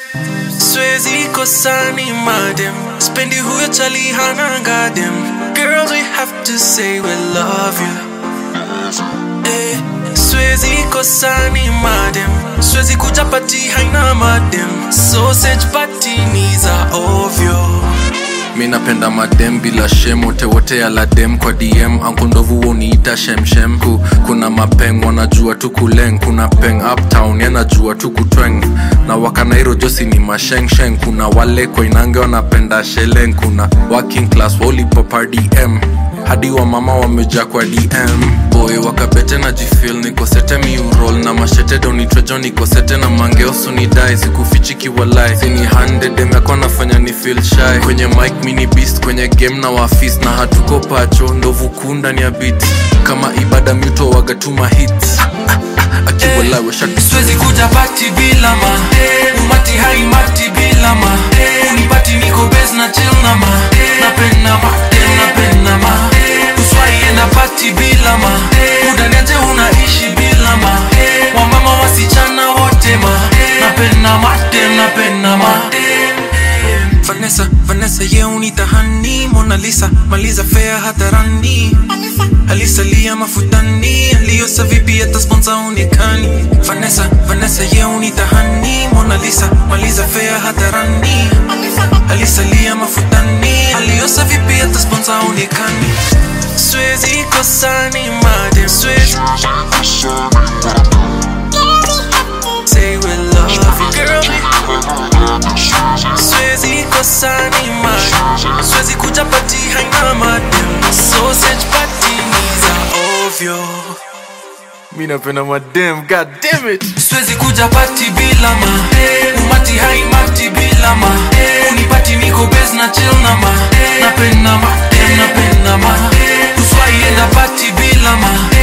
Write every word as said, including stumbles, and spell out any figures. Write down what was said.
Swezi kosani madem, spendi huyo chali hana gadem. Girls we have to say we love you. Eh, swezi kosani madem, swezi kuja party haina madem. Sausage party ni za ovyo. Mina penda madem bila shem, wote wote ya ladem kwa D M. Anko ndovu uniita shem shem ku. Kuna mapeng wanajua tu kuleng. Kuna peng uptown yanajua tu kutweng. Na wakanairo josi ni masheng sheng. Kuna wale kwa inange wanapenda sheleng. Kuna working class wolipopa D M. Hadi wa mama wameja kwa D M. Boy wakabete na jifil niko sete mi uroll. Na mashete doni trejo niko sete na mangeosu ni die. Sikufichiki walai sini hande dem yako nafanya ni feel shy. Kwenye mic mini beast kwenye game na wafis. Na hatuko pacho ndovu kunda ni a beat. Kama ibada muto wagatuma hits. Akiwala we shut. Swezi kuja party bila ma. Umati hai mati bila ma. Unipati niko bez na chill na ma. Napenda ma, napenda ma. Uswai enda party bila ma. Udaniaje unaishi bila ma. Wamama wasichana wote ma. Napenda ma, napenda ma. Vanessa, Vanessa ye unita honey. Mona Lisa, maliza fair hatarani. Alisa lia mafutani. Aliosa vipi hata sponsor unikani. Vanessa, Vanessa ye unita honey. Mona Lisa, maliza fair hatarani. Alisa lia mafutani. Aliosa vipi hata sponsor unikani. Swezi kosani madem. Swezi say we love you girl. Swezi kosani madem. Swezi kuja party haina madem. Sausage party ni za ovyo. Mina penda madem, god damn it. Swezi kuja party bila ma. Umati hai mati bila ma. Unipati niko bez na chill na ma. Napenda ma, napenda ma. Uswai enda party bila ma.